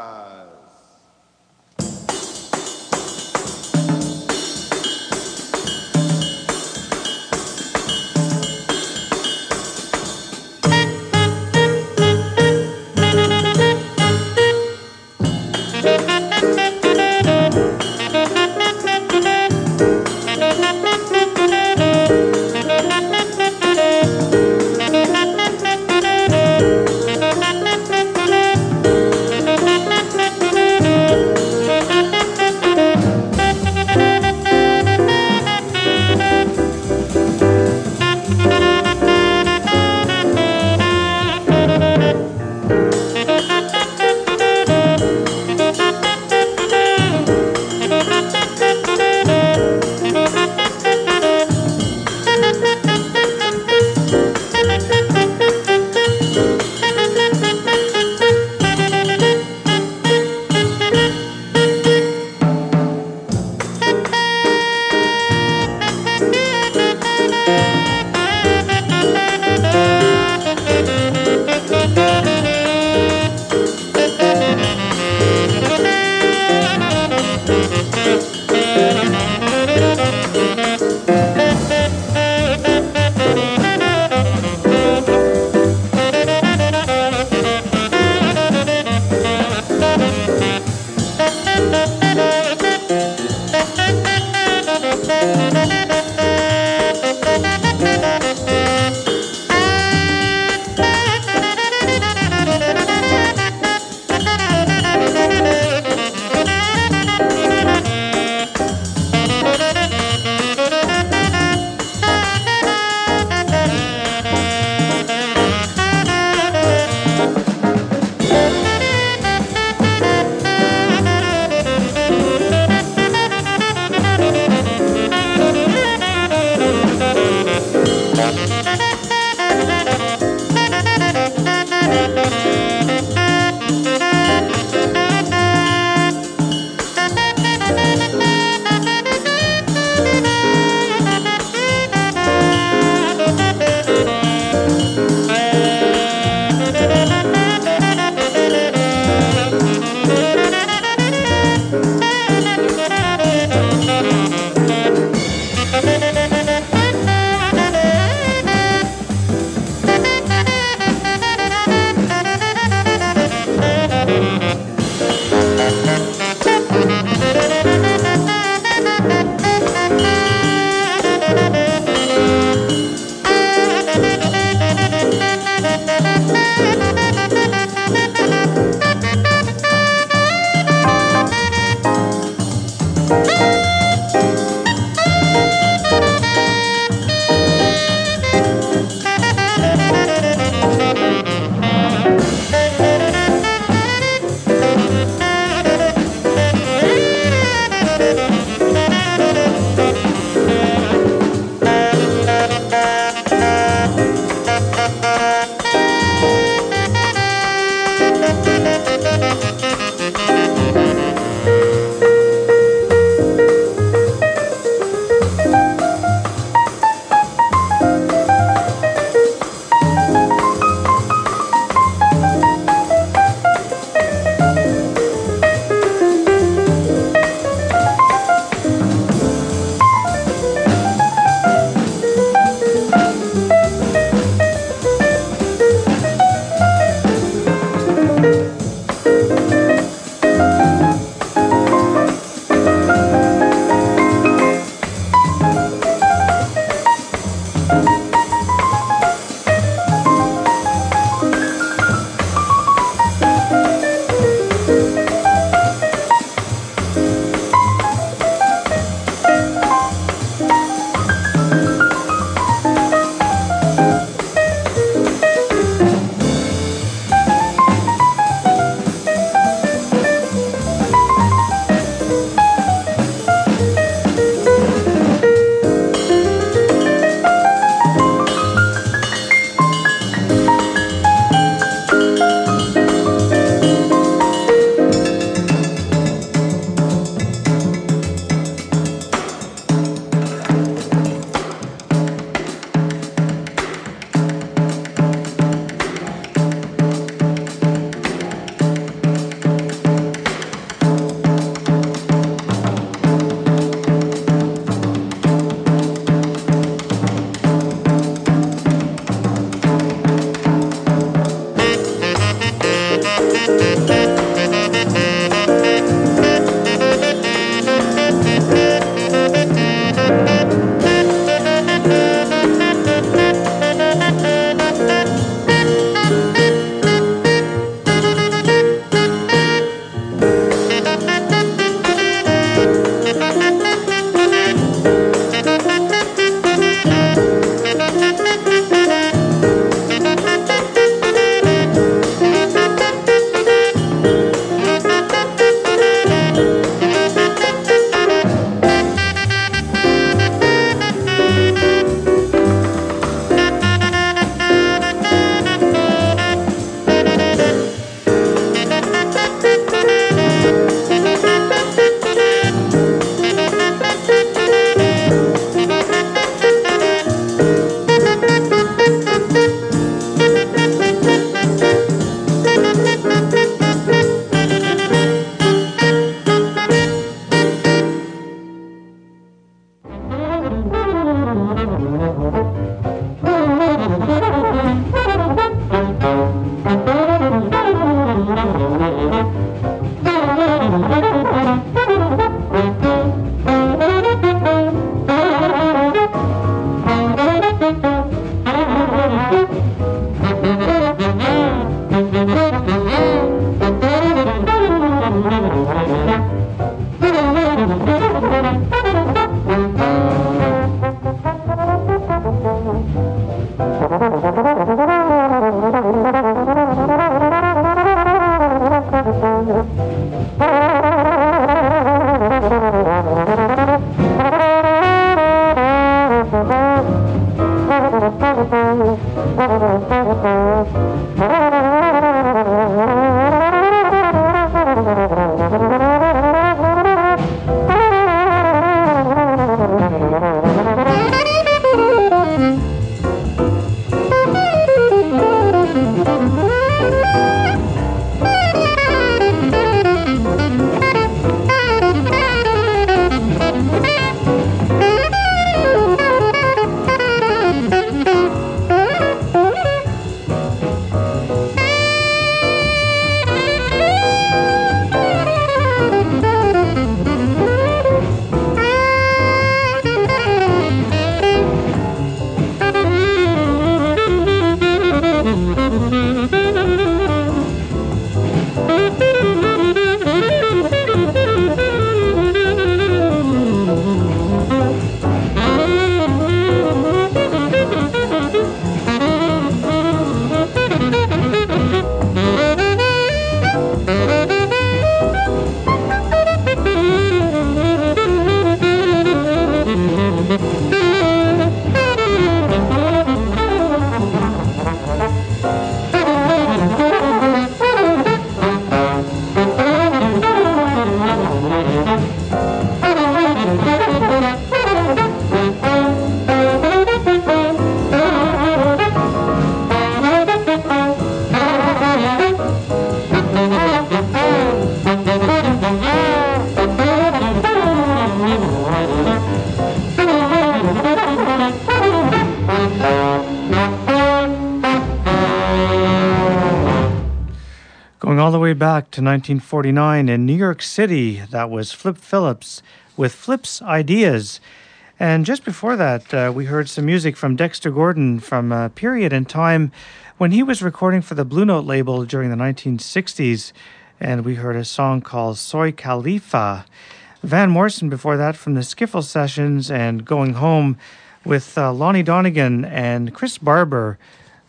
Going all the way back to 1949 in New York City, that was Flip Phillips with Flip's Ideas. And just before that, we heard some music from Dexter Gordon from a period in time when he was recording for the Blue Note label during the 1960s. And we heard a song called Soy Khalifa. Van Morrison before that from the Skiffle Sessions, and Going Home with Lonnie Donegan and Chris Barber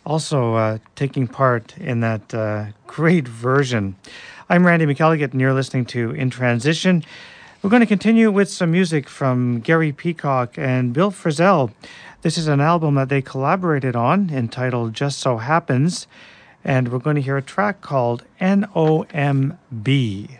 also taking part in that great version. I'm Randy McElligott, and you're listening to In Transition. We're going to continue with some music from Gary Peacock and Bill Frisell. This is an album that they collaborated on entitled Just So Happens, and we're going to hear a track called NOMB.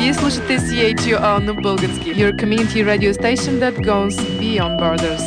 Вие слушате CHUO на български. Your community radio station that goes beyond borders.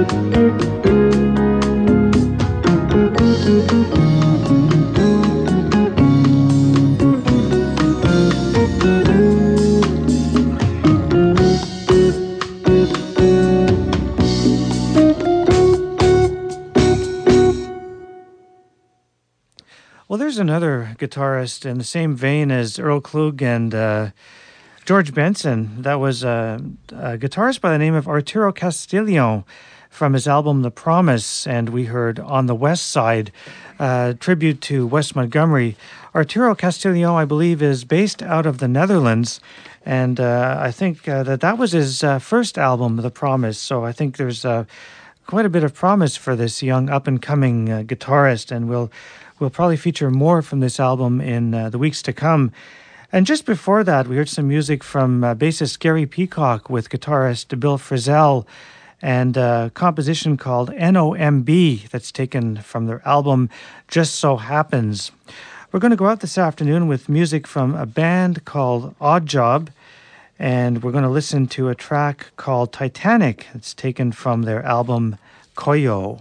Well, there's another guitarist in the same vein as Earl Klug and George Benson. That was a guitarist by the name of Arturo Castillon from his album The Promise, and we heard On the West Side, tribute to Wes Montgomery. Arturo Castillon, I believe, is based out of the Netherlands, and I think that was his first album, The Promise, so I think there's quite a bit of promise for this young up-and-coming guitarist, and we'll probably feature more from this album in the weeks to come. And just before that, we heard some music from bassist Gary Peacock with guitarist Bill Frisell, and a composition called NOMB that's taken from their album Just So Happens. We're going to go out this afternoon with music from a band called Odd Job, and we're going to listen to a track called Titanic. It's taken from their album Koyo.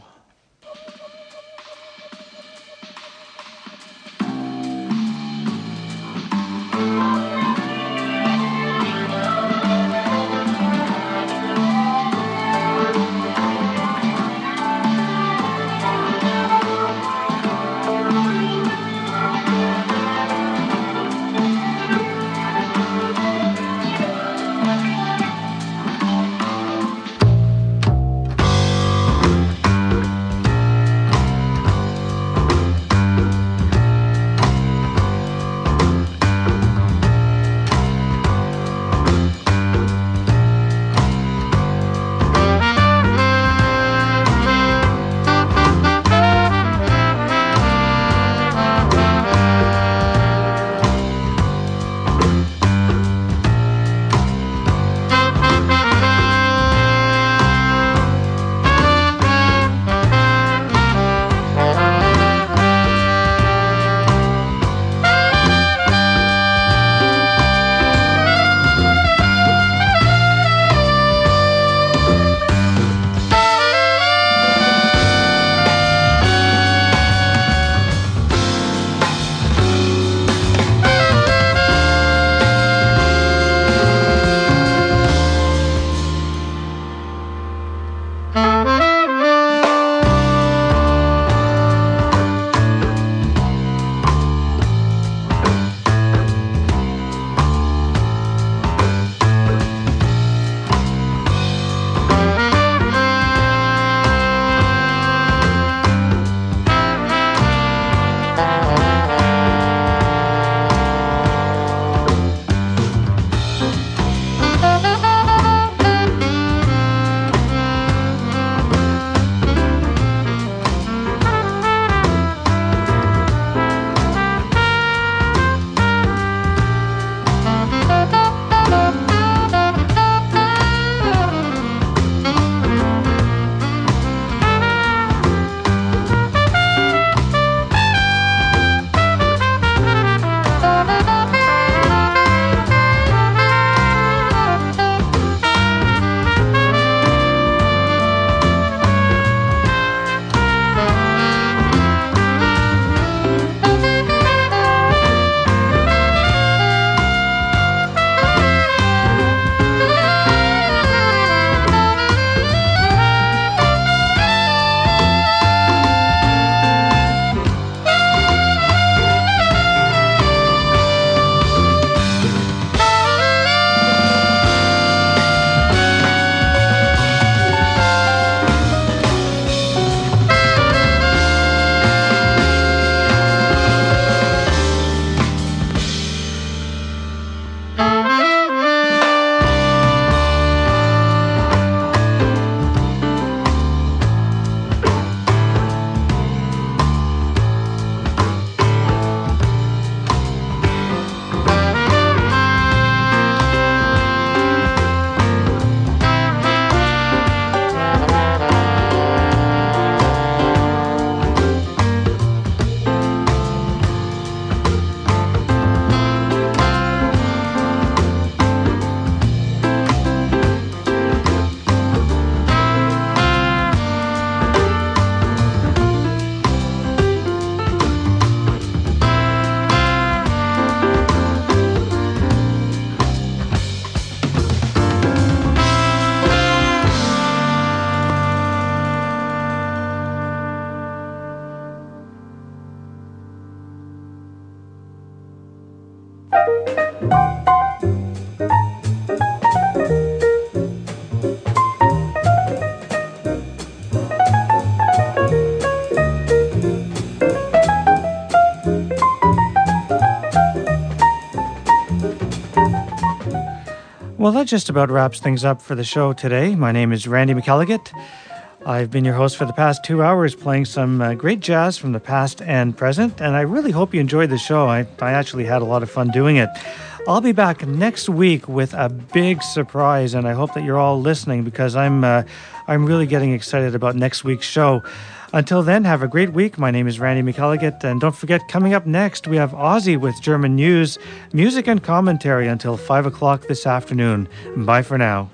Well, that just about wraps things up for the show today. My name is Randy McElligott. I've been your host for the past 2 hours playing some great jazz from the past and present, and I really hope you enjoyed the show. I actually had a lot of fun doing it. I'll be back next week with a big surprise, and I hope that you're all listening because I'm really getting excited about next week's show. Until then, have a great week. My name is Randy McElligott, and don't forget, coming up next, we have Ozzy with German news, music and commentary until 5 o'clock this afternoon. Bye for now.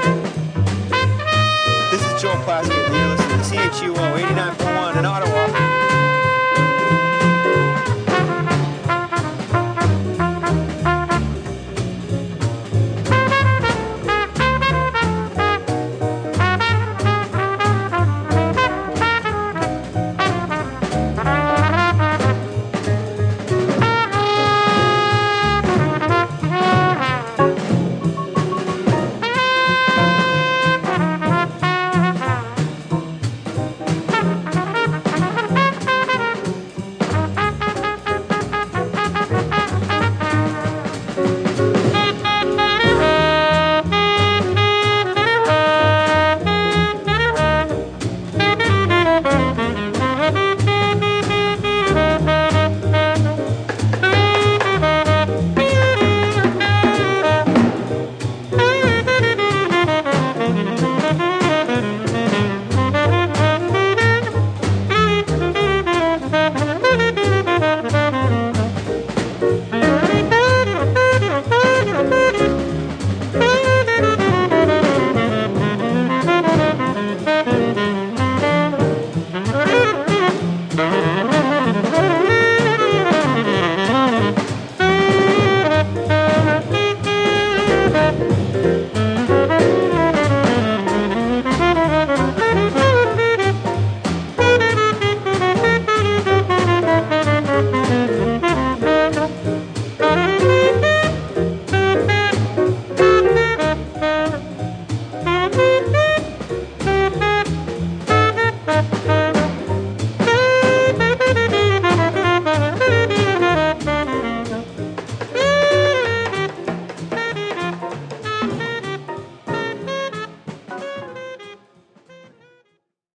Joe Plaskett, and you're listening to CHUO 89.1 in Ottawa.